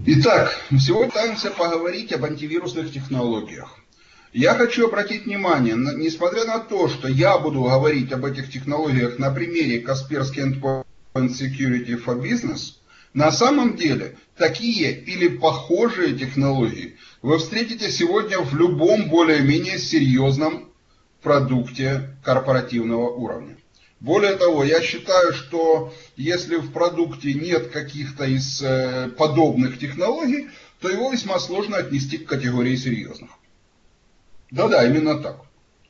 Итак, сегодня пытаемся поговорить об антивирусных технологиях. Я хочу обратить внимание, несмотря на то, что я буду говорить об этих технологиях на примере Kaspersky Endpoint Security for Business, на самом деле такие или похожие технологии вы встретите сегодня в любом более-менее серьезном продукте корпоративного уровня. Более того, я считаю, что если в продукте нет каких-то из подобных технологий, то его весьма сложно отнести к категории серьезных. Да-да, именно так.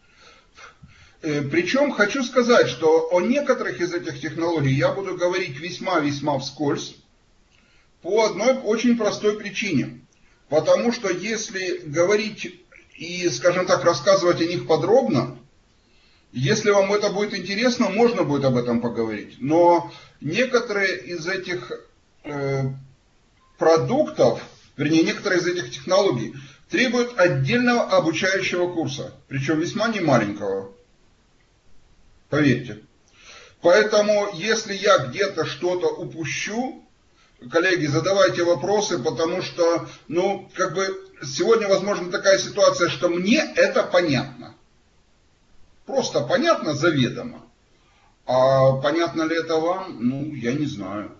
Причем хочу сказать, что о некоторых из этих технологий я буду говорить весьма-весьма вскользь, по одной очень простой причине. Потому что если говорить и, скажем так, рассказывать о них подробно, если вам это будет интересно, можно будет об этом поговорить. Но некоторые из этих продуктов, вернее, некоторые из этих технологий требуют отдельного обучающего курса, причем весьма немаленького. Поверьте. Поэтому, если я где-то что-то упущу, коллеги, задавайте вопросы, потому что, сегодня возможно такая ситуация, что мне это понятно. Просто понятно заведомо. А понятно ли это вам? Я не знаю.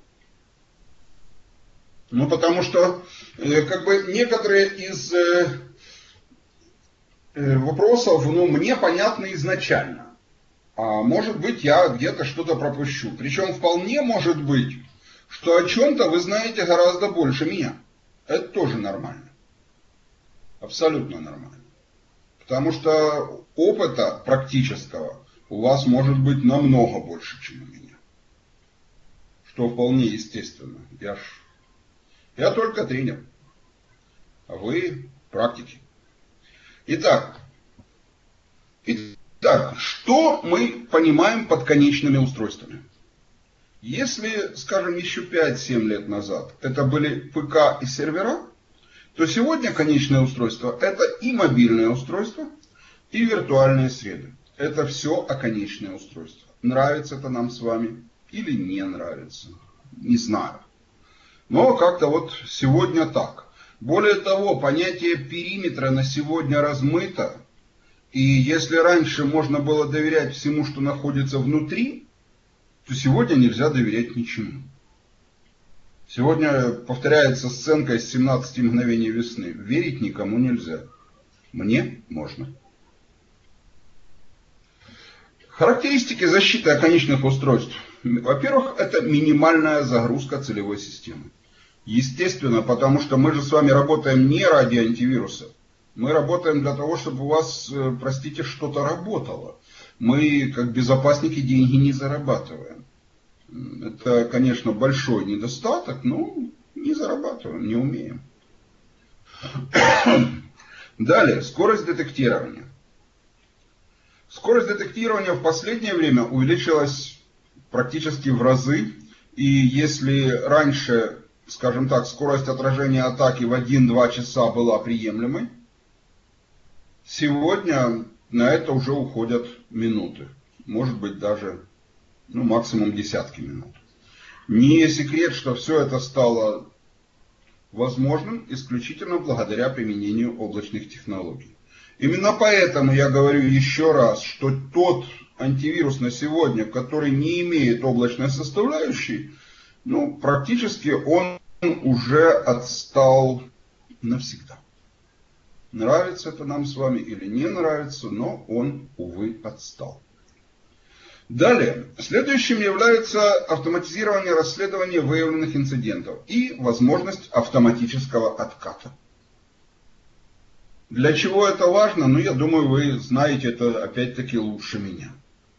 Потому что, некоторые из вопросов, мне понятны изначально. А может быть, я где-то что-то пропущу. Причем вполне может быть, что о чем-то вы знаете гораздо больше меня. Это тоже нормально. Абсолютно нормально. Потому что опыта практического у вас может быть намного больше, чем у меня. Что вполне естественно. Я только тренер. А вы практики. Итак, что мы понимаем под конечными устройствами? Если, скажем, еще 5-7 лет назад это были ПК и сервера, то сегодня конечное устройство — это и мобильное устройство, и виртуальные среды. Это все оконечное устройство. Нравится это нам с вами или не нравится? Не знаю. Но как-то сегодня так. Более того, понятие периметра на сегодня размыто. И если раньше можно было доверять всему, что находится внутри, то сегодня нельзя доверять ничему. Сегодня повторяется сценка из 17 мгновений весны. Верить никому нельзя. Мне можно. Характеристики защиты оконечных устройств. Во-первых, это минимальная загрузка целевой системы. Естественно, потому что мы же с вами работаем не ради антивируса. Мы работаем для того, чтобы у вас, простите, что-то работало. Мы, как безопасники, деньги не зарабатываем. Это, конечно, большой недостаток, но не зарабатываем, не умеем. Далее, скорость детектирования. Скорость детектирования в последнее время увеличилась практически в разы. И если раньше, скажем так, скорость отражения атаки в 1-2 часа была приемлемой, сегодня на это уже уходят минуты. Может быть даже максимум десятки минут. Не секрет, что все это стало возможным исключительно благодаря применению облачных технологий. Именно поэтому я говорю еще раз, что тот антивирус на сегодня, который не имеет облачной составляющей, практически он уже отстал навсегда. Нравится это нам с вами или не нравится, но он, увы, отстал. Далее, следующим является автоматизирование расследования выявленных инцидентов и возможность автоматического отката. Для чего это важно? Я думаю, вы знаете это опять-таки лучше меня.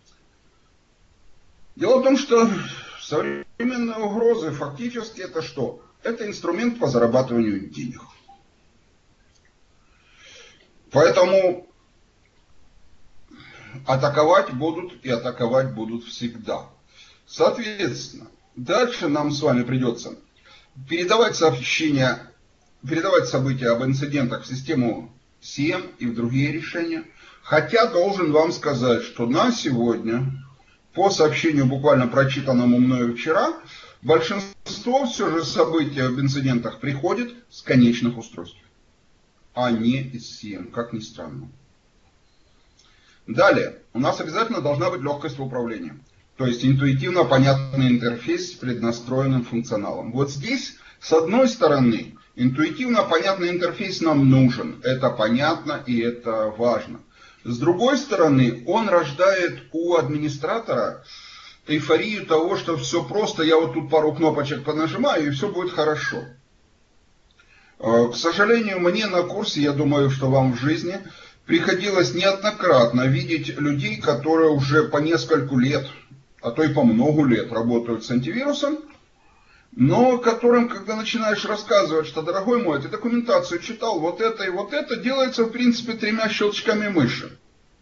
Дело в том, что современные угрозы фактически это что? Это инструмент по зарабатыванию денег. Поэтому атаковать будут и атаковать будут всегда. Соответственно, дальше нам с вами придется передавать события об инцидентах в систему SIEM и в другие решения. Хотя должен вам сказать, что на сегодня, по сообщению буквально прочитанному мною вчера, Большинство все же событий об инцидентах приходит с конечных устройств, а не из CM, как ни странно. Далее, у нас обязательно должна быть легкость в управлении. То есть интуитивно понятный интерфейс с преднастроенным функционалом. Вот здесь, с одной стороны, интуитивно понятный интерфейс нам нужен. Это понятно и это важно. С другой стороны, он рождает у администратора эйфорию того, что все просто, я вот тут пару кнопочек понажимаю, и все будет хорошо. К сожалению, мне на курсе, я думаю, что вам в жизни, приходилось неоднократно видеть людей, которые уже по нескольку лет, а то и по много лет работают с антивирусом, но которым, когда начинаешь рассказывать, что, дорогой мой, ты документацию читал, вот это и вот это делается, в принципе, 3 щелчками мыши.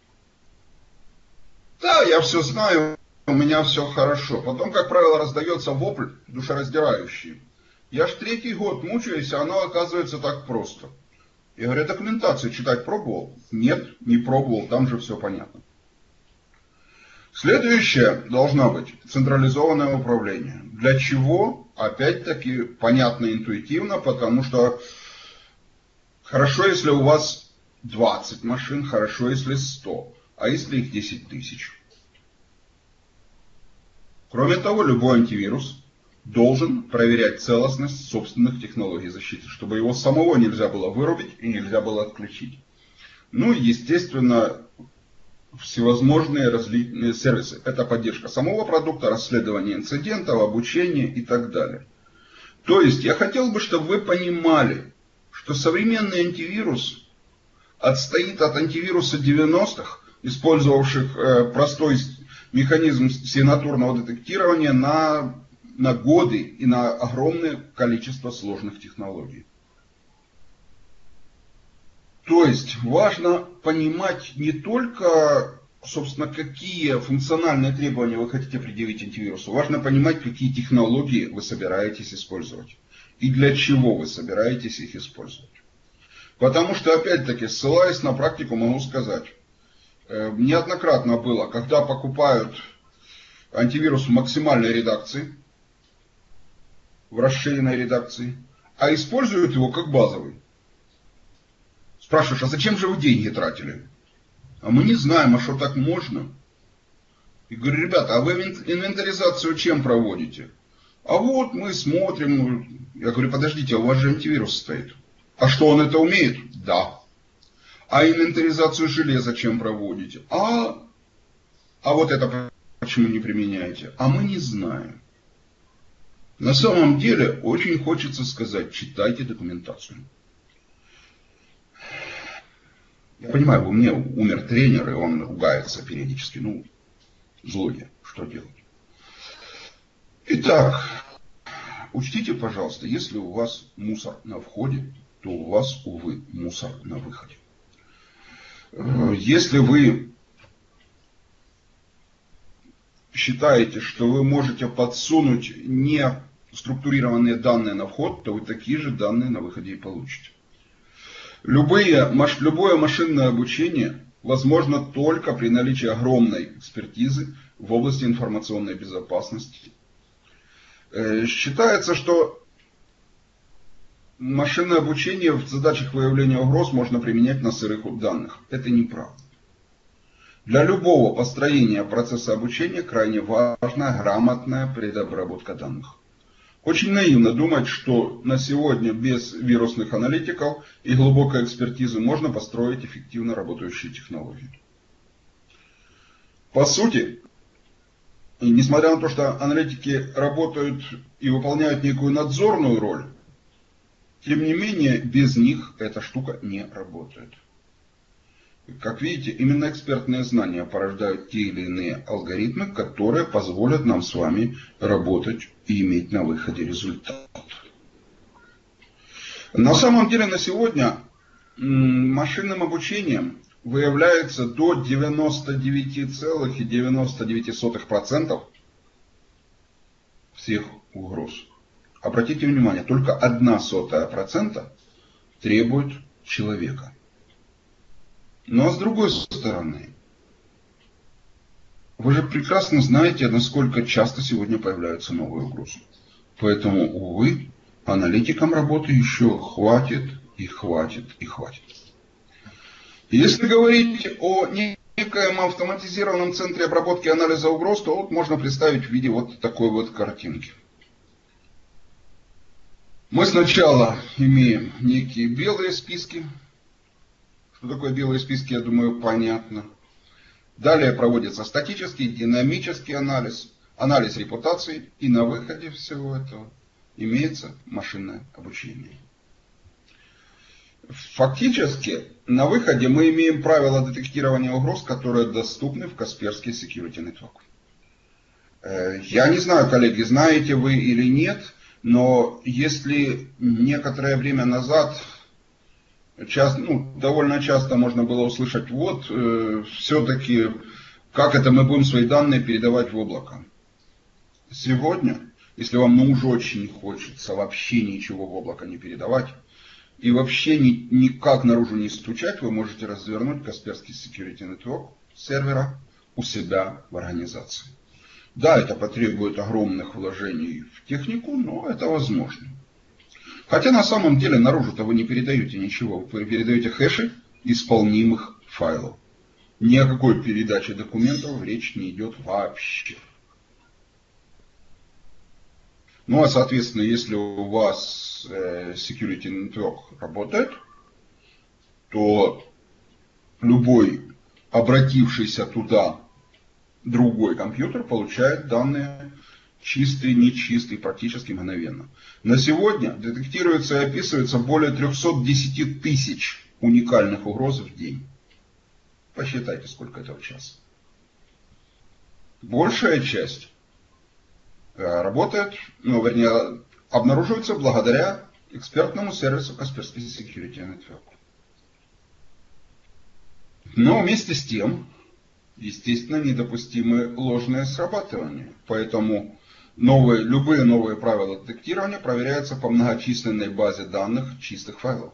Да, я все знаю, у меня все хорошо. Потом, как правило, раздается вопль душераздирающий. Я ж 3-й год мучаюсь, а оно оказывается так просто. Я говорю, документацию читать пробовал? Нет, не пробовал, там же все понятно. Следующее должно быть централизованное управление. Для чего? Опять-таки понятно интуитивно, потому что хорошо, если у вас 20 машин, хорошо, если 100, а если их 10 тысяч. Кроме того, любой антивирус должен проверять целостность собственных технологий защиты, чтобы его самого нельзя было вырубить и нельзя было отключить. Ну и, естественно, всевозможные различные сервисы. Это поддержка самого продукта, расследование инцидентов, обучение и так далее. То есть я хотел бы, чтобы вы понимали, что современный антивирус отстоит от антивируса 90-х, использовавших простой механизм сигнатурного детектирования на годы и на огромное количество сложных технологий. То есть важно понимать не только, собственно, какие функциональные требования вы хотите предъявить антивирусу, важно понимать, какие технологии вы собираетесь использовать и для чего вы собираетесь их использовать. Потому что, опять-таки, ссылаясь на практику, могу сказать, неоднократно было, когда покупают антивирус в максимальной редакции, в расширенной редакции, а используют его как базовый. Спрашиваешь, а зачем же вы деньги тратили? А мы не знаем, а что так можно? И говорю, ребята, а вы инвентаризацию чем проводите? А вот мы смотрим. Я говорю, подождите, а у вас же антивирус стоит. А что, он это умеет? Да. А инвентаризацию железа чем проводите? А вот это почему не применяете? А мы не знаем. На самом деле, очень хочется сказать, читайте документацию. Я понимаю, у меня умер тренер, и он ругается периодически. Ну, злой, что делать? Итак, учтите, пожалуйста, если у вас мусор на входе, то у вас, увы, мусор на выходе. Если вы считаете, что вы можете подсунуть не структурированные данные на вход, то вы такие же данные на выходе и получите. Любое машинное обучение возможно только при наличии огромной экспертизы в области информационной безопасности. Считается, что машинное обучение в задачах выявления угроз можно применять на сырых данных. Это неправда. Для любого построения процесса обучения крайне важна грамотная предобработка данных. Очень наивно думать, что на сегодня без вирусных аналитиков и глубокой экспертизы можно построить эффективно работающие технологии. По сути, и несмотря на то, что аналитики работают и выполняют некую надзорную роль, тем не менее без них эта штука не работает. Как видите, именно экспертные знания порождают те или иные алгоритмы, которые позволят нам с вами работать и иметь на выходе результат. На самом деле на сегодня машинным обучением выявляется до 99,99% всех угроз. Обратите внимание, только 0,01% требует человека. Но с другой стороны, вы же прекрасно знаете, насколько часто сегодня появляются новые угрозы. Поэтому, увы, аналитикам работы еще хватит и хватит и хватит. Если говорить о некоем автоматизированном центре обработки и анализа угроз, то вот можно представить в виде вот такой вот картинки. Мы сначала имеем некие белые списки. Что такое белые списки, я думаю, понятно. Далее проводится статический, динамический анализ, анализ репутации, и на выходе всего этого имеется машинное обучение. Фактически, на выходе мы имеем правила детектирования угроз, которые доступны в Kaspersky Security Network. Я не знаю, коллеги, знаете вы или нет, но если некоторое время назад, довольно часто можно было услышать, вот, все-таки, как это мы будем свои данные передавать в облако. Сегодня, если вам уж очень хочется вообще ничего в облако не передавать, и вообще никак наружу не стучать, вы можете развернуть Kaspersky Security Network сервера у себя в организации. Да, это потребует огромных вложений в технику, но это возможно. Хотя на самом деле наружу-то вы не передаете ничего, вы передаете хэши исполнимых файлов. Ни о какой передаче документов речь не идет вообще. Ну а соответственно, если у вас Security Network работает, то любой обратившийся туда другой компьютер получает данные чистые, нечистые, практически мгновенно. На сегодня детектируется и описывается более 310 тысяч уникальных угроз в день. Посчитайте, сколько это в час. Большая часть работает, обнаруживается благодаря экспертному сервису Kaspersky Security Network. Но вместе с тем, естественно, недопустимы ложные срабатывания. Поэтому любые новые правила детектирования проверяются по многочисленной базе данных чистых файлов.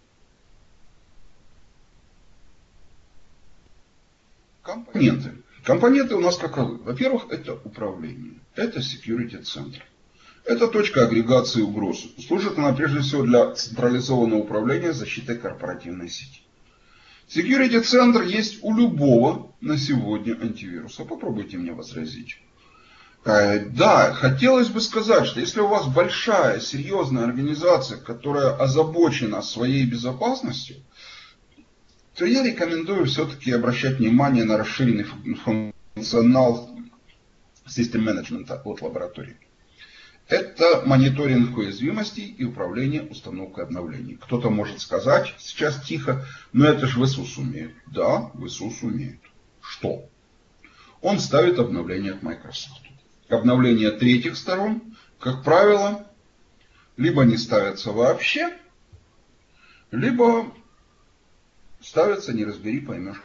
Компоненты. Компоненты у нас каковы? Во-первых, это управление. Это security центр. Это точка агрегации угроз. Служит она прежде всего для централизованного управления защитой корпоративной сети. Security центр есть у любого на сегодня антивируса. Попробуйте мне возразить. Да, хотелось бы сказать, что если у вас большая, серьезная организация, которая озабочена своей безопасностью, то я рекомендую все-таки обращать внимание на расширенный функционал System Management от лаборатории. Это мониторинг уязвимостей и управление установкой обновлений. Кто-то может сказать сейчас тихо, но это же ВСУС умеет. Да, ВСУС умеет. Что? Он ставит обновления от Microsoft. Обновления третьих сторон, как правило, либо не ставятся вообще, либо ставятся, не разбери, поймешь.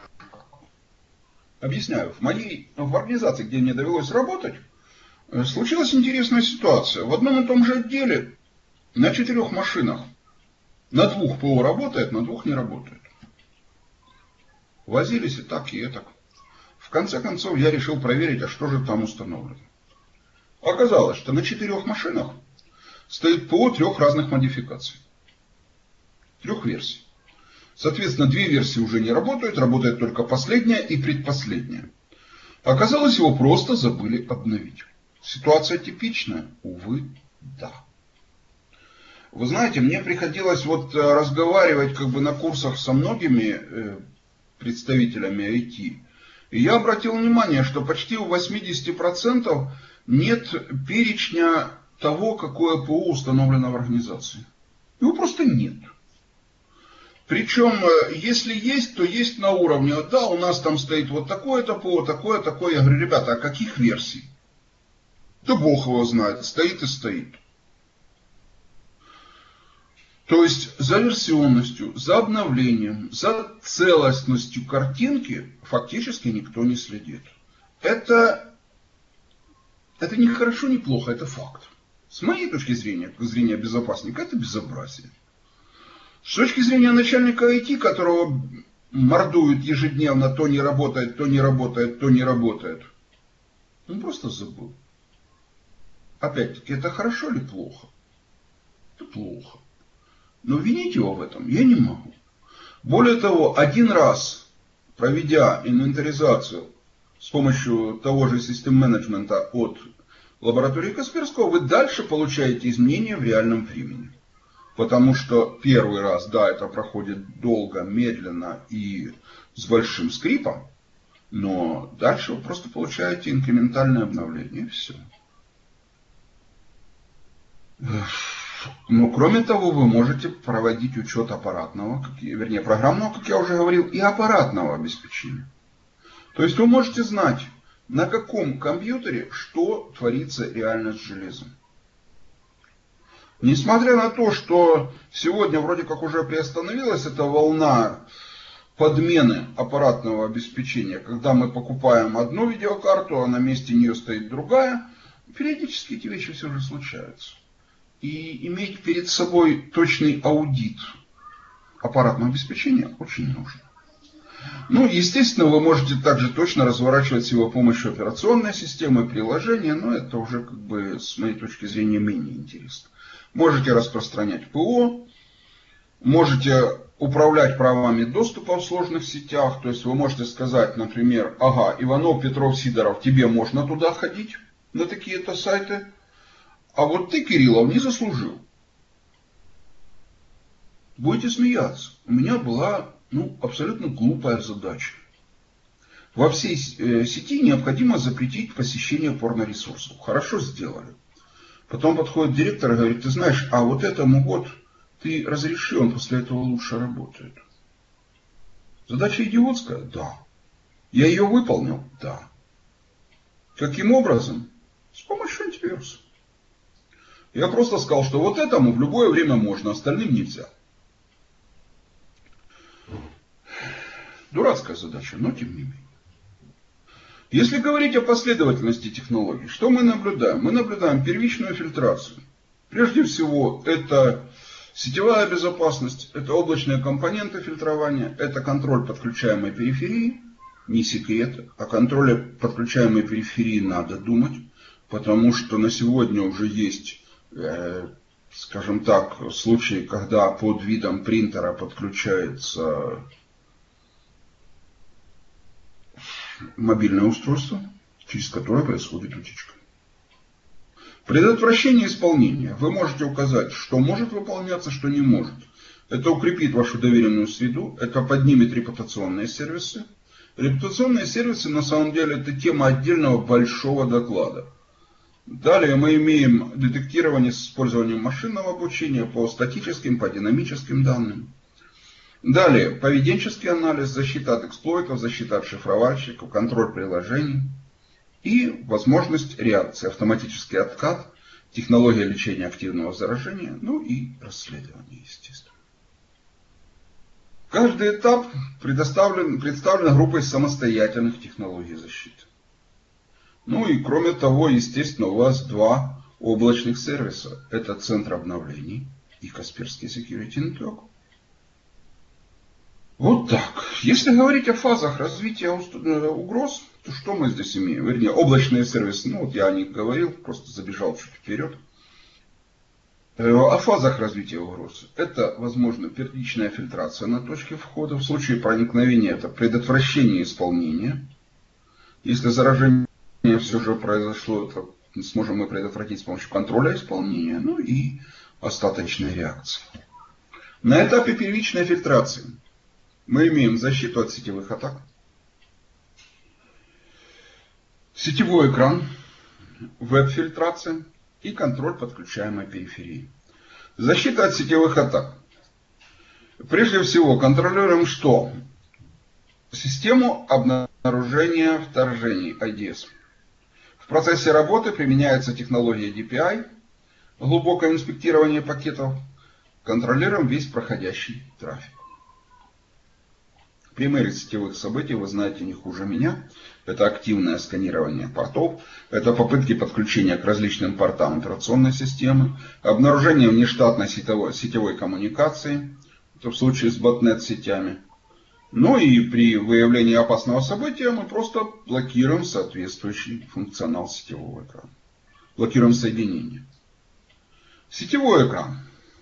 Объясняю. В организации, где мне довелось работать, случилась интересная ситуация. В одном и том же отделе на 4 машинах на 2 ПО работает, на 2 не работает. Возились и так, и так. В конце концов я решил проверить, а что же там установлено. Оказалось, что на 4 машинах стоит ПО 3 разных модификаций. 3 версий. Соответственно, 2 версии уже не работают, работает только последняя и предпоследняя. Оказалось, его просто забыли обновить. Ситуация типичная? Увы, да. Вы знаете, мне приходилось разговаривать на курсах со многими представителями IT. И я обратил внимание, что почти у 80% нет перечня того, какое ПО установлено в организации. Его просто нет. Причем, если есть, то есть на уровне, да, у нас там стоит вот такое-то ПО, такое-такое. Я говорю, ребята, а каких версий? Да Бог его знает, стоит и стоит. То есть за версионностью, за обновлением, за целостностью картинки фактически никто не следит. Это не хорошо, не плохо, это факт. С моей точки зрения, с зрения безопасника, это безобразие. С точки зрения начальника IT, которого мордуют ежедневно, то не работает, то не работает, то не работает, он просто забыл. Опять-таки, это хорошо или плохо? Это плохо. Но винить его в этом я не могу. Более того, один раз, проведя инвентаризацию с помощью того же систем-менеджмента от лаборатории Касперского, вы дальше получаете изменения в реальном времени. Потому что первый раз, да, это проходит долго, медленно и с большим скрипом, но дальше вы просто получаете инкрементальное обновление, и все. Но кроме того, вы можете проводить учет аппаратного, вернее программного, как я уже говорил, и аппаратного обеспечения. То есть вы можете знать, на каком компьютере что творится реально с железом. Несмотря на то, что сегодня вроде как уже приостановилась эта волна подмены аппаратного обеспечения, когда мы покупаем одну видеокарту, а на месте нее стоит другая, периодически эти вещи все же случаются. И иметь перед собой точный аудит аппаратного обеспечения очень нужно. Ну, естественно, вы можете также точно разворачивать с его помощью операционной системы, приложения, но это уже, как бы, с моей точки зрения, менее интересно. Можете распространять ПО, можете управлять правами доступа в сложных сетях, то есть вы можете сказать, например, ага, Иванов, Петров, Сидоров, тебе можно туда ходить, на такие-то сайты, а вот ты, Кириллов, не заслужил. Будете смеяться. У меня была абсолютно глупая задача. Во всей сети необходимо запретить посещение порноресурсов. Хорошо сделали. Потом подходит директор и говорит, ты знаешь, а вот этому вот ты разреши, он после этого лучше работает. Задача идиотская? Да. Я ее выполнил? Да. Каким образом? С помощью антивируса. Я просто сказал, что вот этому в любое время можно, остальным нельзя. Дурацкая задача, но тем не менее. Если говорить о последовательности технологий, что мы наблюдаем? Мы наблюдаем первичную фильтрацию. Прежде всего, это сетевая безопасность, это облачные компоненты фильтрования, это контроль подключаемой периферии. Не секрет, о контроле подключаемой периферии надо думать, потому что на сегодня уже есть, скажем так, случаи, когда под видом принтера подключается мобильное устройство, через которое происходит утечка. Предотвращение исполнения. Вы можете указать, что может выполняться, что не может. Это укрепит вашу доверенную среду, это поднимет репутационные сервисы. Репутационные сервисы на самом деле это тема отдельного большого доклада. Далее мы имеем детектирование с использованием машинного обучения по статическим, по динамическим данным. Далее, поведенческий анализ, защита от эксплойтов, защита от шифровальщиков, контроль приложений и возможность реакции, автоматический откат, технология лечения активного заражения, ну и расследование, естественно. Каждый этап представлен группой самостоятельных технологий защиты. Ну и кроме того, естественно, у вас два облачных сервиса. Это центр обновлений и Касперский Security Network. Вот так. Если говорить о фазах развития угроз, то что мы здесь имеем? Вернее, облачные сервисы, вот я о них говорил, просто забежал чуть вперед. О фазах развития угроз. Это, возможно, первичная фильтрация на точке входа. В случае проникновения это предотвращение исполнения. Если заражение все же произошло, это сможем мы предотвратить с помощью контроля исполнения, ну и остаточной реакции. На этапе первичной фильтрации мы имеем защиту от сетевых атак, сетевой экран, веб-фильтрация и контроль подключаемой периферии. Защита от сетевых атак. Прежде всего контролируем что? Систему обнаружения вторжений, IDS. В процессе работы применяется технология DPI, глубокое инспектирование пакетов. Контролируем весь проходящий трафик. Примеры сетевых событий вы знаете не хуже меня. Это активное сканирование портов, это попытки подключения к различным портам операционной системы, обнаружение внештатной сетевой коммуникации, это в случае с ботнет-сетями. Ну и при выявлении опасного события мы просто блокируем соответствующий функционал сетевого экрана. Блокируем соединение. Сетевой экран.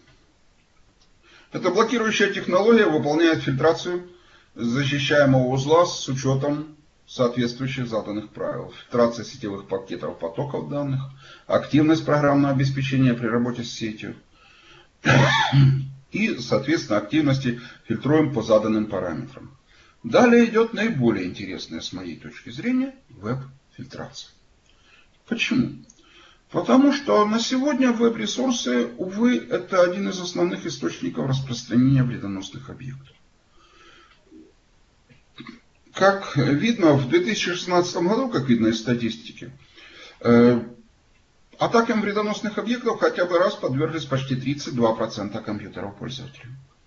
Эта блокирующая технология выполняет фильтрацию защищаемого узла с учетом соответствующих заданных правил. Фильтрация сетевых пакетов потоков данных, активность программного обеспечения при работе с сетью и, соответственно, активности фильтруем по заданным параметрам. Далее идет наиболее интересная с моей точки зрения веб-фильтрация. Почему? Потому что на сегодня веб-ресурсы, увы, это один из основных источников распространения вредоносных объектов. Как видно, в 2016 году, как видно из статистики, атакам вредоносных объектов хотя бы раз подверглись почти 32% компьютеров пользователей.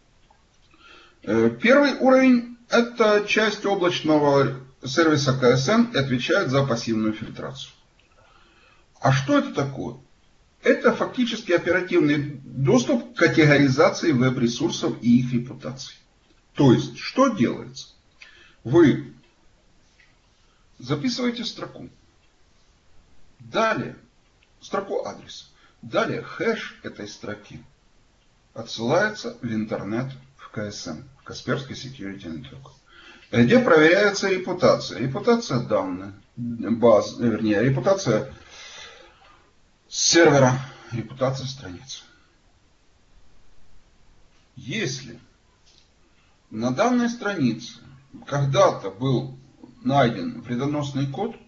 Первый уровень – это часть облачного сервиса КСН и отвечает за пассивную фильтрацию. А что это такое? Это фактически оперативный доступ к категоризации веб-ресурсов и их репутации. То есть, что делается? Вы записываете строку. Далее строку адреса. Далее хэш этой строки отсылается в интернет, в КСН, в Касперский Security Network, где проверяется репутация. Репутация данных, репутация сервера, репутация страницы. Если на данной странице когда-то был найден вредоносный код,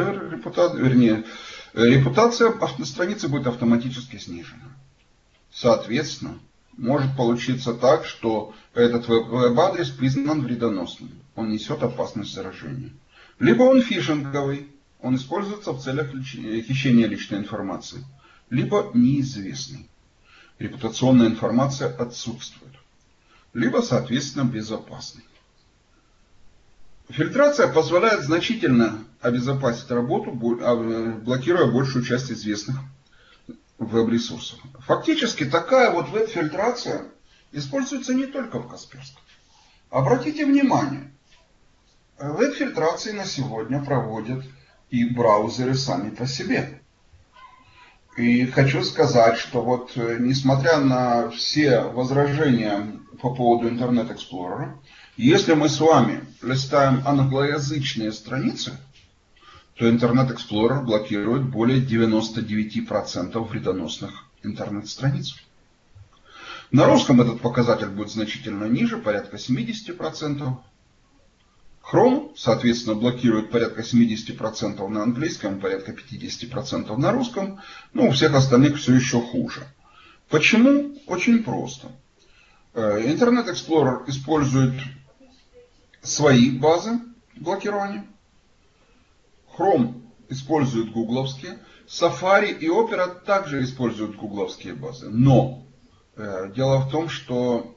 репутация страницы будет автоматически снижена. Соответственно, может получиться так, что этот веб-адрес признан вредоносным. Он несет опасность заражения. Либо он фишинговый, он используется в целях хищения личной информации. Либо неизвестный. Репутационная информация отсутствует. Либо, соответственно, безопасный. Фильтрация позволяет значительно обезопасить работу, блокируя большую часть известных веб-ресурсов. Фактически такая вот веб-фильтрация используется не только в Касперском. Обратите внимание, веб-фильтрации на сегодня проводят и браузеры сами по себе. И хочу сказать, что вот несмотря на все возражения по поводу Internet Explorer, если мы с вами листаем англоязычные страницы, то Internet Explorer блокирует более 99% вредоносных интернет-страниц. На русском этот показатель будет значительно ниже, порядка 70%. Chrome, соответственно, блокирует порядка 70% на английском, порядка 50% на русском, но у всех остальных все еще хуже. Почему? Очень просто. Internet Explorer использует свои базы блокирования. Chrome использует гугловские. Safari и Opera также используют гугловские базы. Но дело в том, что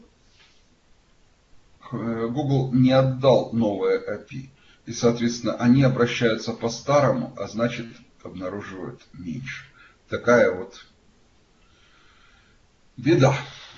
Google не отдал новое API. И, соответственно, они обращаются по-старому, а значит, обнаруживают меньше. Такая вот беда.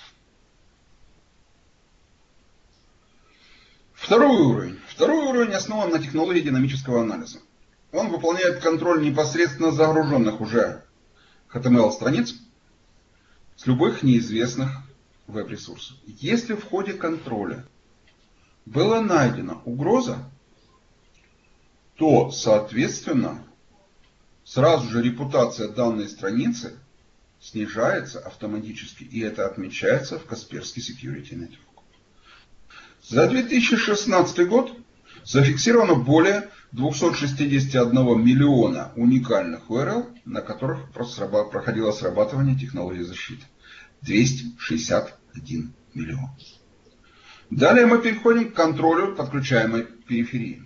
Второй уровень основан на технологии динамического анализа. Он выполняет контроль непосредственно загруженных уже HTML-страниц с любых неизвестных веб-ресурсов. Если в ходе контроля была найдена угроза, то, соответственно, сразу же репутация данной страницы снижается автоматически, и это отмечается в Касперский Security Network. За 2016 год зафиксировано более 261 миллиона уникальных URL, на которых проходило срабатывание технологии защиты. 261 миллион. Далее мы переходим к контролю подключаемой периферии.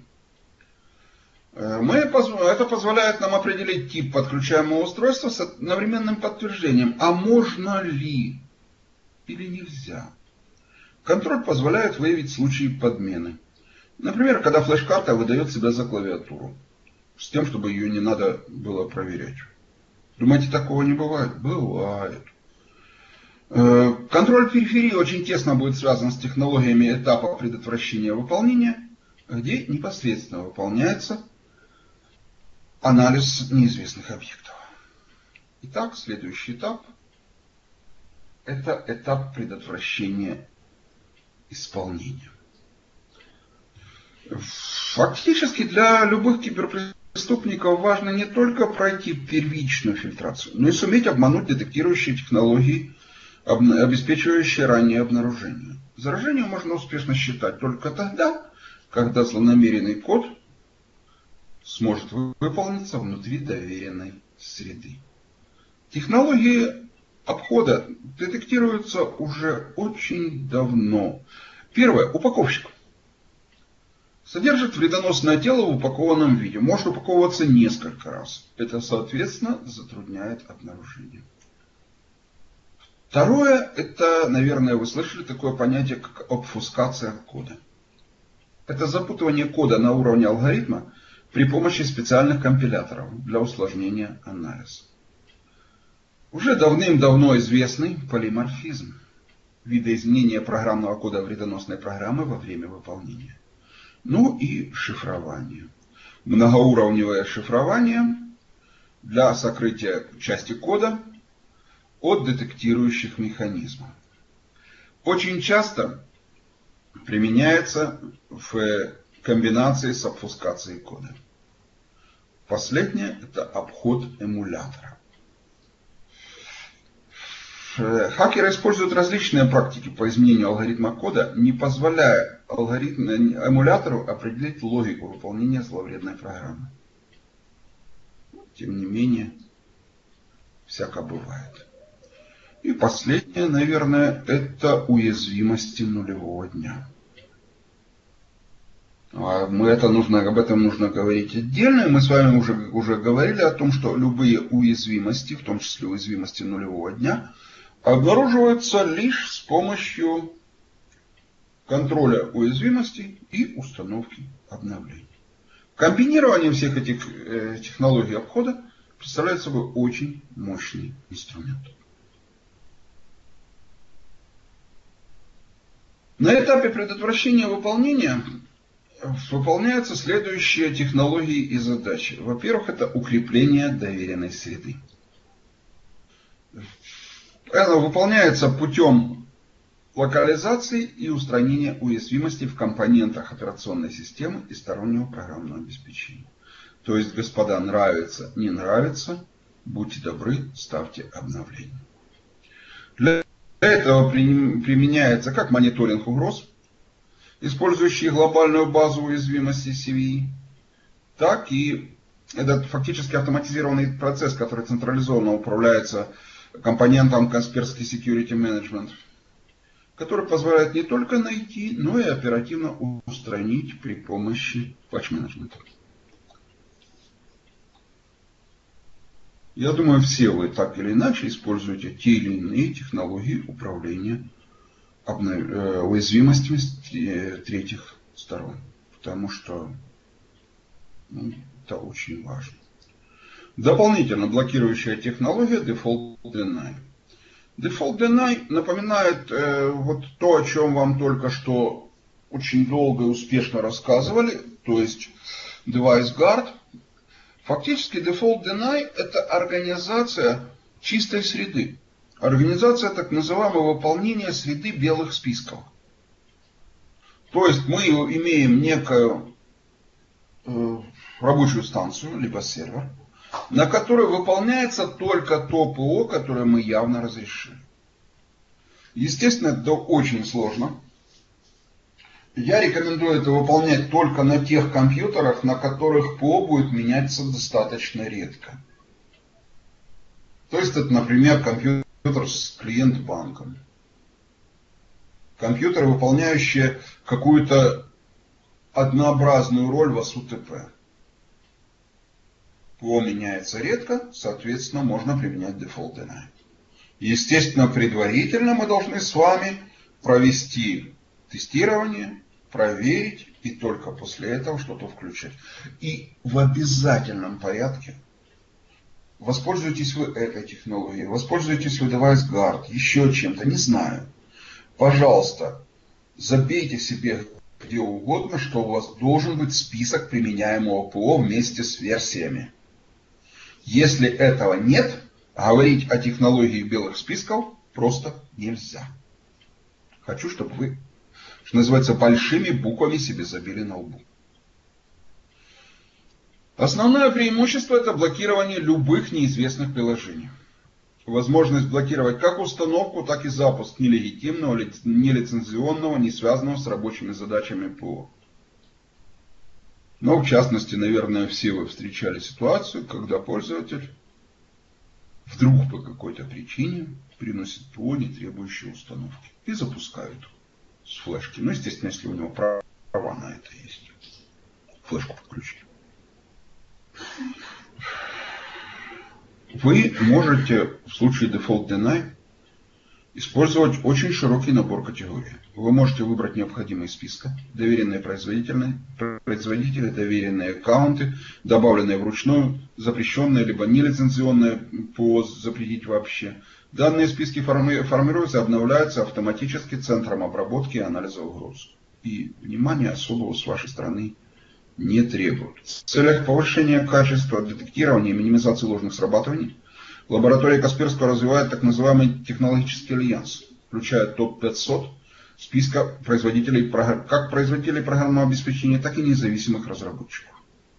Это позволяет нам определить тип подключаемого устройства с одновременным подтверждением. А можно ли или нельзя? Контроль позволяет выявить случаи подмены. Например, когда флеш-карта выдает себя за клавиатуру. С тем, чтобы ее не надо было проверять. Думаете, такого не бывает? Бывает. Контроль периферии очень тесно будет связан с технологиями этапа предотвращения выполнения, где непосредственно выполняется анализ неизвестных объектов. Итак, следующий этап – это этап предотвращения исполнения. Фактически для любых киберпреступников важно не только пройти первичную фильтрацию, но и суметь обмануть детектирующие технологии, обеспечивающие раннее обнаружение. Заражение можно успешно считать только тогда, когда злонамеренный код сможет выполниться внутри доверенной среды. Технологии обхода детектируются уже очень давно. Первое. Упаковщик. Содержит вредоносное тело в упакованном виде. Может упаковываться несколько раз. Это, соответственно, затрудняет обнаружение. Второе, это, наверное, вы слышали такое понятие, как обфускация кода. Это запутывание кода на уровне алгоритма при помощи специальных компиляторов для усложнения анализа. Уже давным-давно известный полиморфизм, видоизменение программного кода вредоносной программы во время выполнения. Ну и шифрование. Многоуровневое шифрование для сокрытия части кода от детектирующих механизмов. Очень часто применяется в комбинации с обфускацией кода. Последнее – это обход эмулятора. Хакеры используют различные практики по изменению алгоритма кода, не позволяя эмулятору определить логику выполнения зловредной программы. Тем не менее, всяко бывает. И последнее, наверное, это уязвимости нулевого дня. Об этом нужно говорить отдельно. Мы с вами уже говорили о том, что любые уязвимости, в том числе уязвимости нулевого дня, обнаруживаются лишь с помощью контроля уязвимостей и установки обновлений. Комбинирование всех этих технологий обхода представляет собой очень мощный инструмент. На этапе предотвращения выполнения выполняются следующие технологии и задачи. Во-первых, это укрепление доверенной среды. Это выполняется путем локализации и устранения уязвимостей в компонентах операционной системы и стороннего программного обеспечения. То есть, господа, нравится, не нравится, будьте добры, ставьте обновление. Для этого применяется как мониторинг угроз, использующий глобальную базу уязвимостей CVE, так и этот фактически автоматизированный процесс, который централизованно управляется компонентом Kaspersky Security Management, который позволяет не только найти, но и оперативно устранить при помощи патч-менеджмента. Я думаю, все вы так или иначе используете те или иные технологии управления уязвимостями третьих сторон, потому что это очень важно. Дополнительно блокирующая технология Default Deny. Default Deny напоминает вот то, о чем вам только что очень долго и успешно рассказывали, то есть Device Guard. Фактически Default Deny – это организация чистой среды. Организация так называемого выполнения среды белых списков. То есть мы имеем некую рабочую станцию, либо сервер, на которой выполняется только то ПО, которое мы явно разрешили. Естественно, это очень сложно. Я рекомендую это выполнять только на тех компьютерах, на которых ПО будет меняться достаточно редко. То есть это, например, компьютер с клиент-банком. Компьютеры, выполняющие какую-то однообразную роль в АСУТП. ПО меняется редко, соответственно, можно применять Default Deny. Естественно, предварительно мы должны с вами провести тестирование, проверить и только после этого что-то включать. И в обязательном порядке воспользуйтесь вы этой технологией, воспользуйтесь вы Device Guard, еще чем-то, не знаю. Пожалуйста, забейте себе где угодно, что у вас должен быть список применяемого ПО вместе с версиями. Если этого нет, Говорить о технологии белых списков просто нельзя. Хочу, чтобы вы, что называется, большими буквами себе забили на лбу. Основное преимущество — это блокирование любых неизвестных приложений. Возможность блокировать как установку, так и запуск нелегитимного, нелицензионного, не связанного с рабочими задачами ПО. Но в частности, наверное, все вы встречали ситуацию, когда пользователь вдруг по какой-то причине приносит ПО, не требующее установки, и запускает с флешки. Ну, естественно, если у него права на это есть. Флешку подключить. Вы можете в случае Default Deny использовать очень широкий набор категорий. Вы можете выбрать необходимые списка, доверенные производители, доверенные аккаунты, добавленные вручную, запрещенные либо нелицензионные ПО запретить вообще. Данные списки формируются и обновляются автоматически центром обработки и анализа угроз. И внимания особого с вашей стороны не требуют. В целях повышения качества детектирования и минимизации ложных срабатываний лаборатория Касперского развивает так называемый технологический альянс, включая топ-500 списка производителей, как производителей программного обеспечения, так и независимых разработчиков.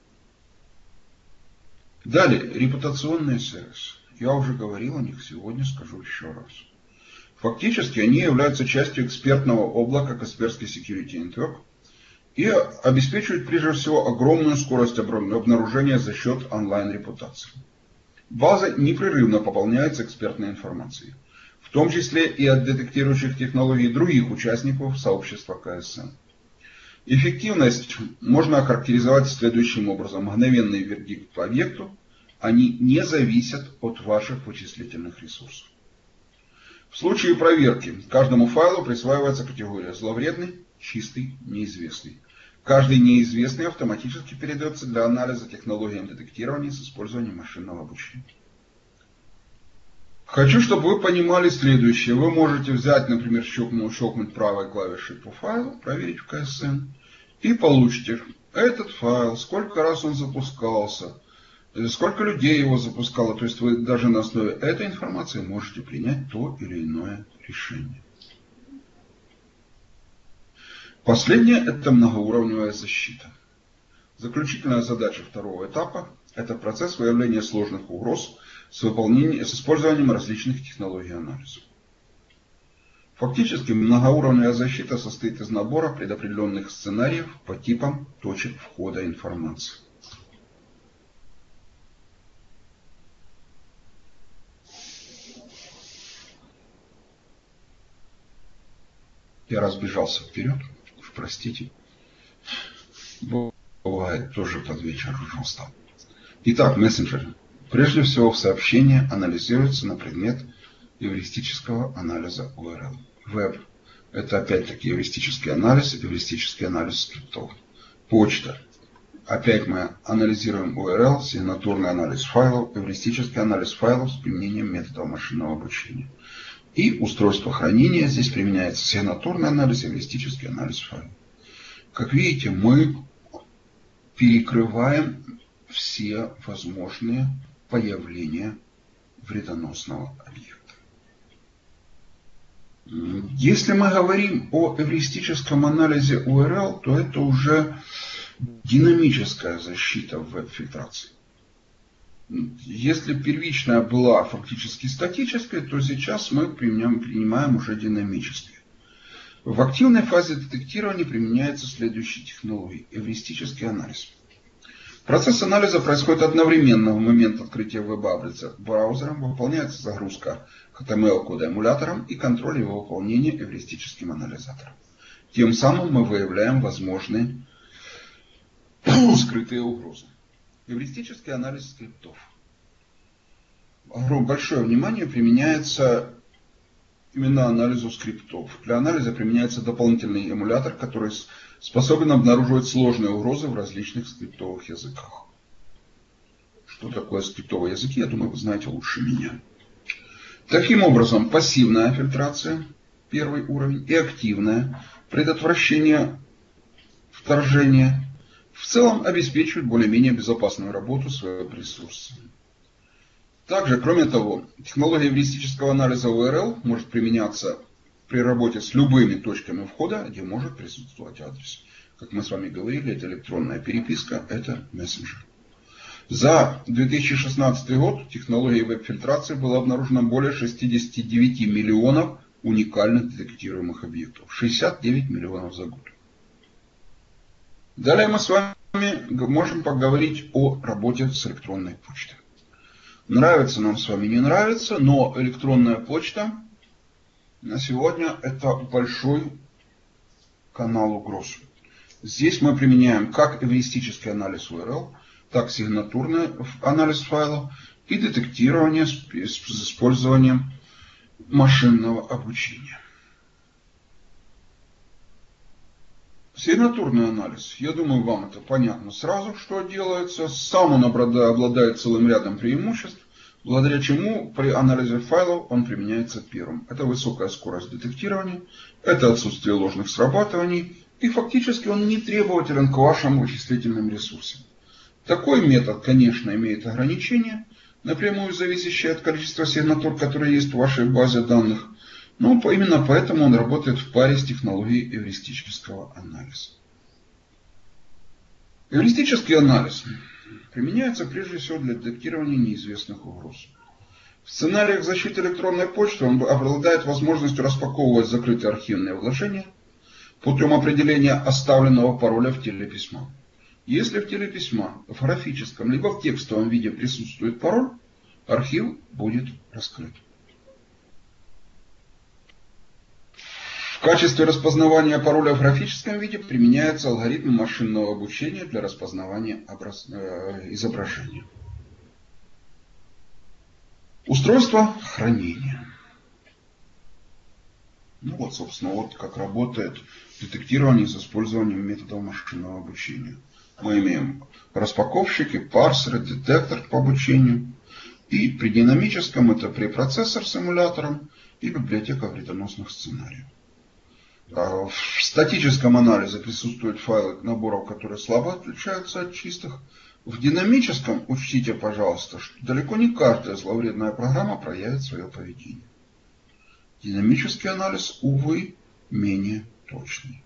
Далее, репутационные сервисы. Я уже говорил о них, сегодня скажу еще раз. Фактически они являются частью экспертного облака Kaspersky Security Network и обеспечивают прежде всего огромную скорость обнаружения за счет онлайн-репутации. База непрерывно пополняется экспертной информацией, в том числе и от детектирующих технологий других участников сообщества КСН. Эффективность можно охарактеризовать следующим образом. Мгновенный вердикт по объекту, они не зависят от ваших вычислительных ресурсов. В случае проверки каждому файлу присваивается категория зловредный, чистый, неизвестный. Каждый неизвестный автоматически передается для анализа технологиям детектирования с использованием машинного обучения. Хочу, чтобы вы понимали следующее. Вы можете взять, например, щелкнуть правой клавишей по файлу, проверить в КСН, и получите этот файл, сколько раз он запускался, сколько людей его запускало. То есть вы даже на основе этой информации можете принять то или иное решение. Последнее – это многоуровневая защита. Заключительная задача второго этапа – это процесс выявления сложных угроз с использованием различных технологий анализа. Фактически многоуровневая защита состоит из набора предопределенных сценариев по типам точек входа информации. Я разбежался вперед. Простите. Бывает, тоже под вечер уже устал. Итак, мессенджеры. Прежде всего в сообщении анализируется на предмет эвристического анализа URL. Веб. Это опять-таки эвристический анализ скриптов. Почта. Опять мы анализируем URL, сигнатурный анализ файлов, эвристический анализ файлов с применением методов машинного обучения. И устройство хранения. Здесь применяется сигнатурный анализ, эвристический анализ файлов. Как видите, мы перекрываем все возможные появления вредоносного объекта. Если мы говорим о эвристическом анализе URL, то это уже динамическая защита в веб-фильтрации. Если первичная была фактически статической, то сейчас мы принимаем уже динамические. В активной фазе детектирования применяется следующие технологии. Эвристический анализ. Процесс анализа происходит одновременно в момент открытия веб-адреса браузером, выполняется загрузка HTML-кода эмулятором и контроль его выполнения эвристическим анализатором. Тем самым мы выявляем возможные скрытые угрозы. Эвристический анализ скриптов. Большое внимание применяется именно анализу скриптов. Для анализа применяется дополнительный эмулятор, который способен обнаруживать сложные угрозы в различных скриптовых языках. Что такое скриптовые языки, я думаю, вы знаете лучше меня. Таким образом, пассивная фильтрация, первый уровень, и активная, предотвращение вторжения, в целом обеспечивают более-менее безопасную работу с веб-ресурсами. Также, кроме того, технология эвристического анализа URL может применяться при работе с любыми точками входа, где может присутствовать адрес. Как мы с вами говорили, это электронная переписка, это мессенджер. За 2016 год технологией веб-фильтрации было обнаружено более 69 миллионов уникальных детектируемых объектов. 69 миллионов за год. Далее мы с вами можем поговорить о работе с электронной почтой. Нравится нам с вами, не нравится, но электронная почта на сегодня это большой канал угроз. Здесь мы применяем как эвристический анализ URL, так сигнатурный анализ файлов и детектирование с использованием машинного обучения. Сигнатурный анализ. Я думаю, вам это понятно сразу, что делается. Сам он обладает целым рядом преимуществ, благодаря чему при анализе файлов он применяется первым. Это высокая скорость детектирования, это отсутствие ложных срабатываний, и фактически он не требователен к вашим вычислительным ресурсам. Такой метод, конечно, имеет ограничения, напрямую зависящие от количества сигнатур, которые есть в вашей базе данных. Но именно поэтому он работает в паре с технологией эвристического анализа. Эвристический анализ применяется прежде всего для детектирования неизвестных угроз. В сценариях защиты электронной почты он обладает возможностью распаковывать закрытые архивные вложения путем определения оставленного пароля в теле письма. Если в теле письма в графическом либо в текстовом виде присутствует пароль, архив будет раскрыт. В качестве распознавания пароля в графическом виде применяется алгоритм машинного обучения для распознавания изображения. Устройство хранения. Ну вот, собственно, вот как работает детектирование с использованием методов машинного обучения. Мы имеем распаковщики, парсеры, детектор по обучению. И при динамическом это препроцессор с эмулятором и библиотека вредоносных сценариев. В статическом анализе присутствуют файлы наборов, которые слабо отличаются от чистых. В динамическом учтите, пожалуйста, что далеко не каждая зловредная программа проявит свое поведение. Динамический анализ, увы, менее точный.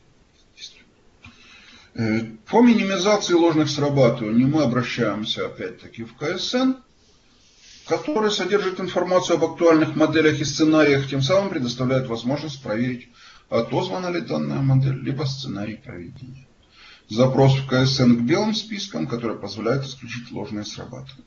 По минимизации ложных срабатываний мы обращаемся опять-таки в КСН, который содержит информацию об актуальных моделях и сценариях, тем самым предоставляет возможность проверить, отозвана ли данная модель, либо сценарий проведения. Запрос в КСН к белым спискам, который позволяет исключить ложные срабатывания.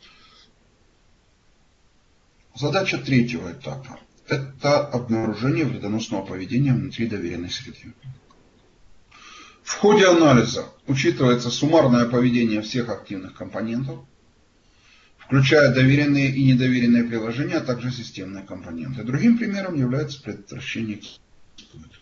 Задача третьего этапа – это обнаружение вредоносного поведения внутри доверенной среды. В ходе анализа учитывается суммарное поведение всех активных компонентов, включая доверенные и недоверенные приложения, а также системные компоненты. Другим примером является предотвращение эксплойта.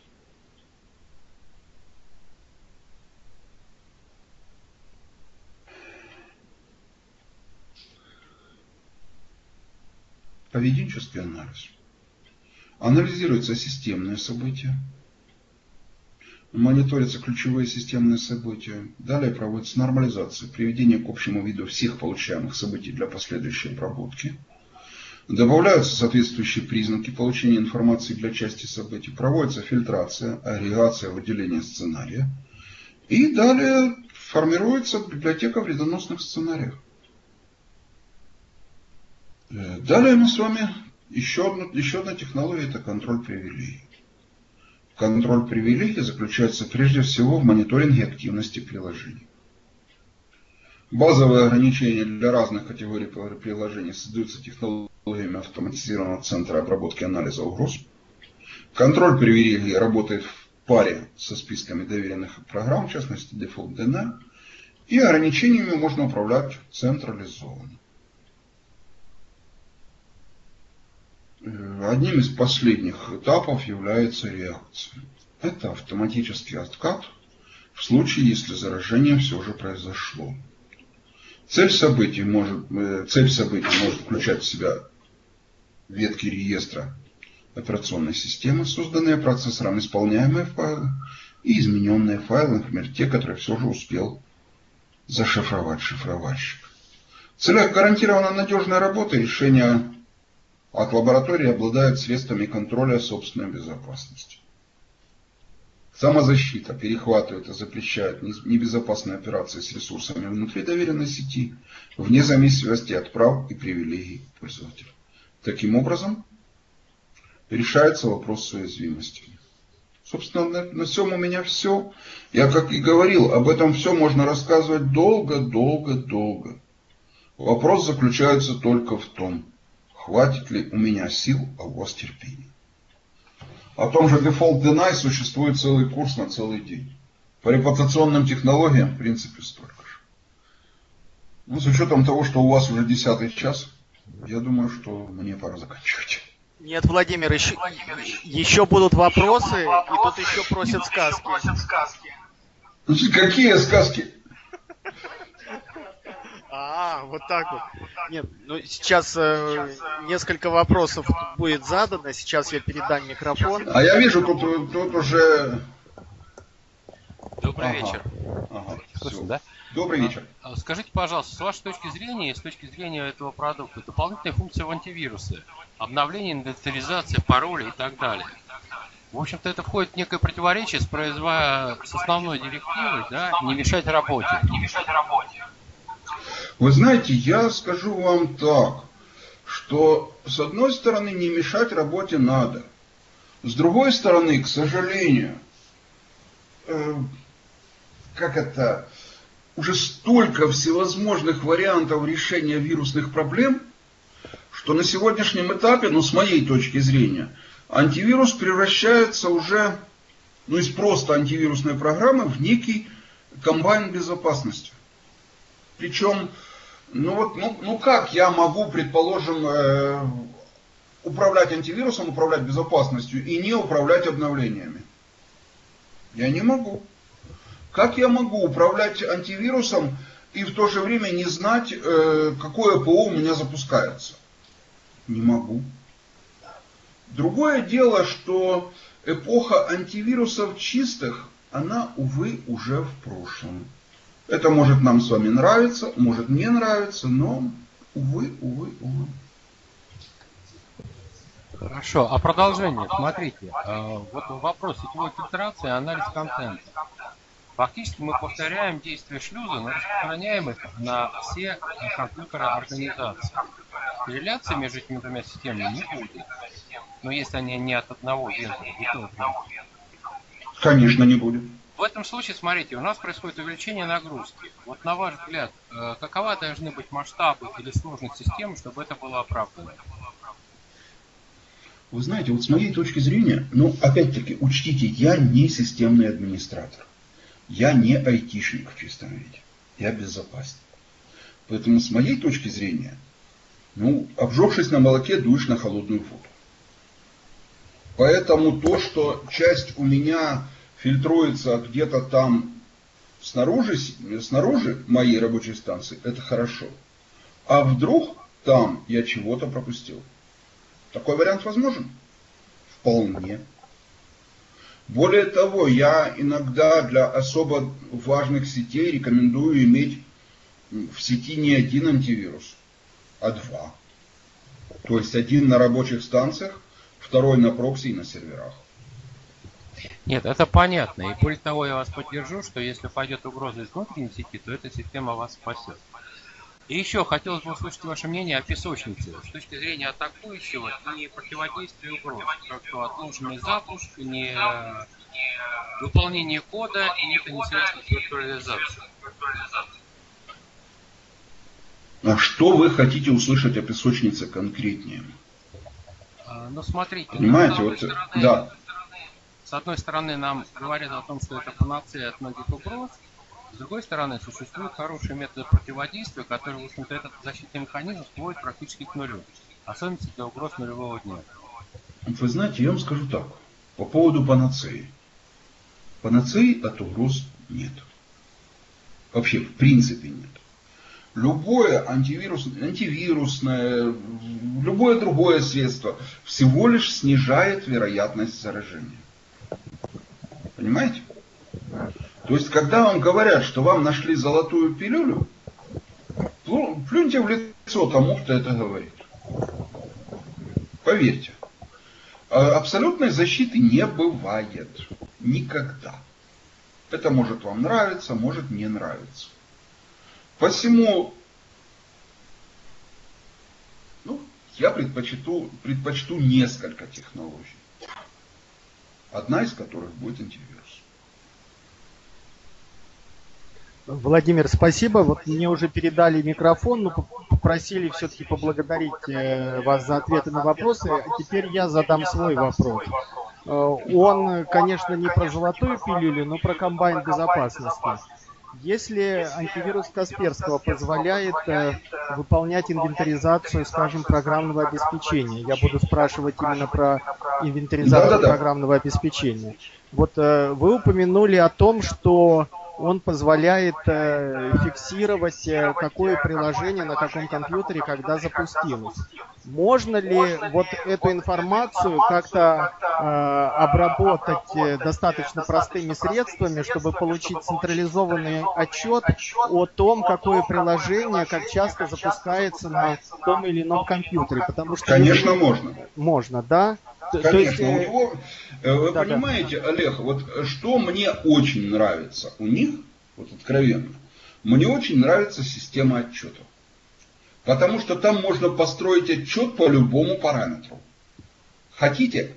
Поведенческий анализ. Анализируются системные события, мониторятся ключевые системные события. Далее проводится нормализация, приведение к общему виду всех получаемых событий для последующей обработки. Добавляются соответствующие признаки получения информации для части событий. Проводится фильтрация, агрегация, выделение сценария. И далее формируется библиотека вредоносных сценариев. Далее мы с вами еще одна технология – это контроль привилегий. Контроль привилегий заключается прежде всего в мониторинге активности приложений. Базовые ограничения для разных категорий приложений создаются технологиями автоматизированного центра обработки анализа угроз. Контроль привилегий работает в паре со списками доверенных программ, в частности Default DNS, и ограничениями можно управлять централизованно. Одним из последних этапов является реакция. Это автоматический откат в случае, если заражение все же произошло. Цель событий может включать в себя ветки реестра операционной системы, созданные процессором, исполняемые файлы и измененные файлы, например, те, которые все же успел зашифровать шифровальщик. В целях гарантированно надежной работы решения от лаборатории обладают средствами контроля собственной безопасности. Самозащита перехватывает и запрещает небезопасные операции с ресурсами внутри доверенной сети, вне зависимости от прав и привилегий пользователя. Таким образом, решается вопрос с уязвимостями. Собственно, на всем у меня все. Я, как и говорил, об этом все можно рассказывать долго. Вопрос заключается только в том, хватит ли у меня сил, а у вас терпения. О том же Default Deny существует целый курс на целый день. По репутационным технологиям, в принципе, столько же. Ну, с учетом того, что у вас уже 10-й час, я думаю, что мне пора заканчивать. Нет, Владимир, еще будут вопросы, и тут еще просят сказки. Значит, какие сказки? Вот так вот. Нет, ну сейчас несколько вопросов будет задано, сейчас я передам микрофон. А я вижу, тут уже... Добрый вечер. Слышно, да? Добрый вечер. Скажите, пожалуйста, с вашей точки зрения, с точки зрения этого продукта, дополнительные функции в антивирусы, обновление, инвентаризация, пароли и так далее. В общем-то, это входит в некое противоречие с основной директивой, да, не мешать работе. Вы знаете, я скажу вам так, что с одной стороны не мешать работе надо. С другой стороны, к сожалению, уже столько всевозможных вариантов решения вирусных проблем, что на сегодняшнем этапе, с моей точки зрения, антивирус превращается уже, из просто антивирусной программы в некий комбайн безопасности. Причем, как я могу, предположим, управлять антивирусом, управлять безопасностью и не управлять обновлениями? Я не могу. Как я могу управлять антивирусом и в то же время не знать, какое ПО у меня запускается? Не могу. Другое дело, что эпоха антивирусов чистых, она, увы, уже в прошлом. Это может нам с вами нравиться, может не нравиться, но, увы. Хорошо, а продолжение, смотрите, вот вопрос сетевой фильтрации и анализ контента. Фактически мы повторяем действия шлюза, но распространяем их на все компьютеры организации. Корреляции между этими двумя системами не будет. Но если они не от одного вендора, конечно, не будет. В этом случае, смотрите, у нас происходит увеличение нагрузки. Вот на ваш взгляд, какова должны быть масштабы или сложность системы, чтобы это было оправдано? Вы знаете, вот с моей точки зрения, опять-таки, учтите, я не системный администратор. Я не айтишник в чистом виде. Я безопасник. Поэтому с моей точки зрения, обжегшись на молоке, дуешь на холодную воду. Поэтому то, что часть у меня фильтруется где-то там снаружи моей рабочей станции, это хорошо. А вдруг там я чего-то пропустил. Такой вариант возможен? Вполне. Более того, я иногда для особо важных сетей рекомендую иметь в сети не один антивирус, а два. То есть один на рабочих станциях, второй на прокси и на серверах. Нет, это понятно. И более того, я вас поддержу, что если пойдет угроза из внутренней сети, то эта система вас спасет. И еще хотелось бы услышать ваше мнение о песочнице с точки зрения атакующего и противодействия угроз, как то отложенный запуск, не выполнение кода и это не связано с виртуализацией. А что вы хотите услышать о песочнице конкретнее? Смотрите, понимаете, да. С одной стороны, нам говорят о том, что это панацея от многих угроз. С другой стороны, существуют хорошие методы противодействия, которые, в общем-то, этот защитный механизм сводит практически к нулю. Особенно для угроз нулевого дня. Вы знаете, я вам скажу так. По поводу панацеи. Панацеи от угроз нет. Вообще, в принципе, нет. Любое антивирусное, любое другое средство всего лишь снижает вероятность заражения. Понимаете? То есть, когда вам говорят, что вам нашли золотую пилюлю, плюньте в лицо тому, кто это говорит. Поверьте. Абсолютной защиты не бывает. Никогда. Это может вам нравиться, может не нравиться. Посему, я предпочту несколько технологий. Одна из которых будет антивирус. Владимир, спасибо. Вот мне уже передали микрофон, но попросили все-таки поблагодарить вас за ответы на вопросы. А теперь я задам свой вопрос. Он, конечно, не про золотую пилюлю, но про комбайн безопасности. Если антивирус Касперского позволяет выполнять инвентаризацию, скажем, программного обеспечения, я буду спрашивать именно про инвентаризацию программного обеспечения. Вот вы упомянули о том, что он позволяет фиксировать, какое приложение на каком компьютере, когда запустилось. Можно ли вот эту информацию как-то обработать достаточно простыми средствами, чтобы получить централизованный отчет о том, какое приложение, как часто запускается на том или ином компьютере? Потому что конечно, можно. Можно, да? Конечно, у него, вы понимаете, Олег, вот что мне очень нравится у них, вот откровенно, мне очень нравится система отчетов. Потому что там можно построить отчет по любому параметру. Хотите,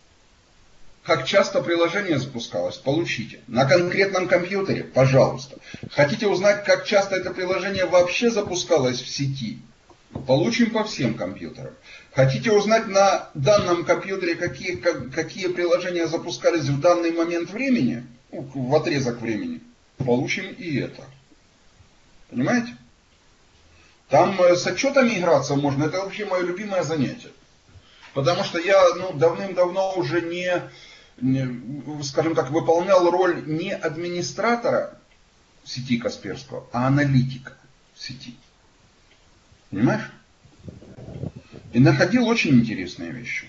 как часто приложение запускалось, получите. На конкретном компьютере, пожалуйста. Хотите узнать, как часто это приложение вообще запускалось в сети? Получим по всем компьютерам. Хотите узнать на данном компьютере, какие приложения запускались в данный момент времени, в отрезок времени? Получим и это. Понимаете? Там с отчетами играться можно, это вообще мое любимое занятие. Потому что я давным-давно уже скажем так, выполнял роль не администратора сети Касперского, а аналитика сети. Понимаешь? И находил очень интересные вещи.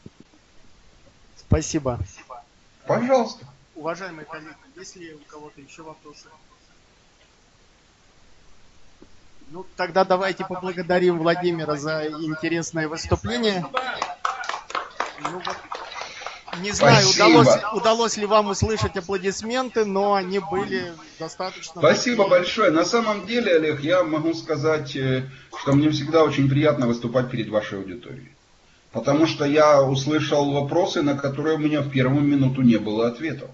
Спасибо. Пожалуйста. Уважаемые коллеги, есть ли у кого-то еще вопросы? Ну, тогда давайте поблагодарим Владимира за интересное выступление. Не знаю, удалось ли вам услышать аплодисменты, но они были достаточно... Спасибо большое. На самом деле, Олег, я могу сказать, что мне всегда очень приятно выступать перед вашей аудиторией. Потому что я услышал вопросы, на которые у меня в первую минуту не было ответов.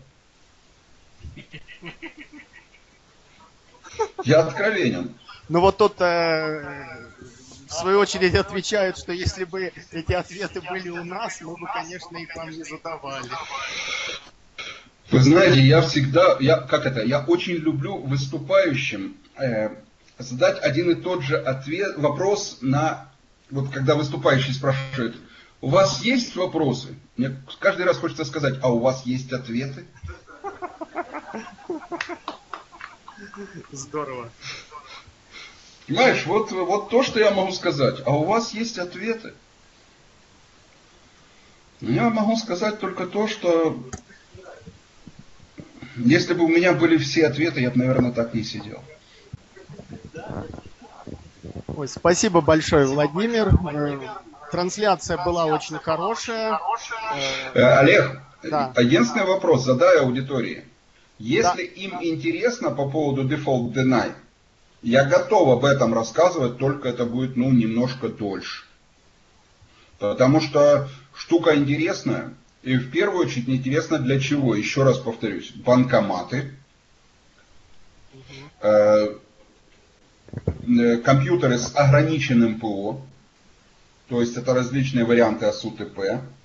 Я откровенен. Ну вот тут, в свою очередь, отвечают, что если бы эти ответы были у нас, мы бы, конечно, их вам не задавали. Вы знаете, я очень люблю выступающим задать один и тот же вопрос вот когда выступающий спрашивает, у вас есть вопросы? Мне каждый раз хочется сказать, а у вас есть ответы? Здорово. Понимаешь, вот то, что я могу сказать. А у вас есть ответы? Я могу сказать только то, что если бы у меня были все ответы, я бы, наверное, так не сидел. Ой, спасибо большое, Владимир. Трансляция была очень хорошая. Олег, да. Единственный вопрос задаю аудитории. Если им интересно по поводу Default Deny, я готов об этом рассказывать, только это будет немножко дольше. Потому что штука интересная, и в первую очередь интересно для чего. Еще раз повторюсь, банкоматы, компьютеры с ограниченным ПО, то есть это различные варианты АСУТП,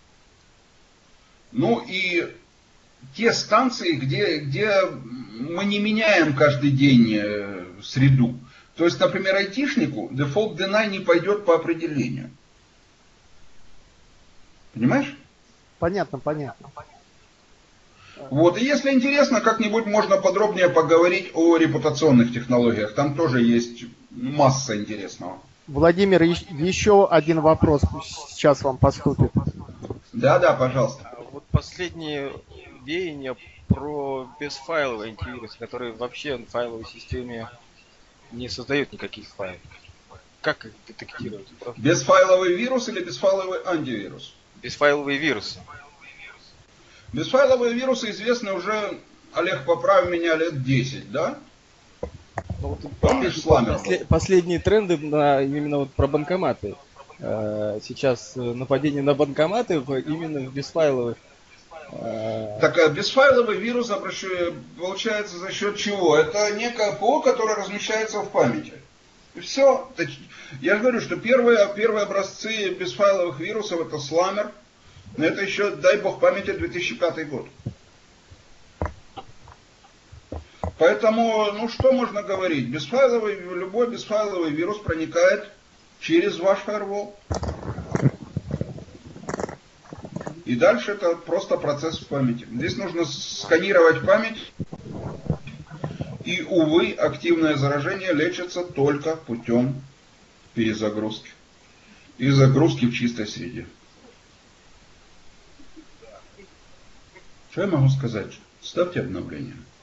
и те станции, где мы не меняем каждый день среду. То есть, например, айтишнику Default Deny не пойдет по определению. Понимаешь? Понятно. Вот, и если интересно, как-нибудь можно подробнее поговорить о репутационных технологиях. Там тоже есть масса интересного. Владимир, еще один вопрос сейчас вам поступит. Да, пожалуйста. Вот последние веяния про безфайловый антивирус, который вообще в файловой системе не создает никаких файлов. как их детектировать? Бесфайловый вирус или бесфайловый антивирус? Бесфайловые вирусы. Бесфайловые вирусы известны уже, Олег, поправь меня, лет 10, да? Ну, вот Помнишь, Сламер был? последние тренды именно вот про банкоматы. Сейчас нападение на банкоматы именно в бесфайловых. Так бесфайловый вирус получается за счет чего? Это некое ПО, которое размещается в памяти. И все. Я же говорю, что первые образцы бесфайловых вирусов это Slammer. Но это еще, дай бог памяти, 2005 год. Поэтому, ну что можно говорить? Любой бесфайловый вирус проникает через ваш фаервол. И дальше это просто процесс в памяти. Здесь нужно сканировать память. И, увы, активное заражение лечится только путем перезагрузки. И загрузки в чистой среде. Что я могу сказать? Ставьте обновление.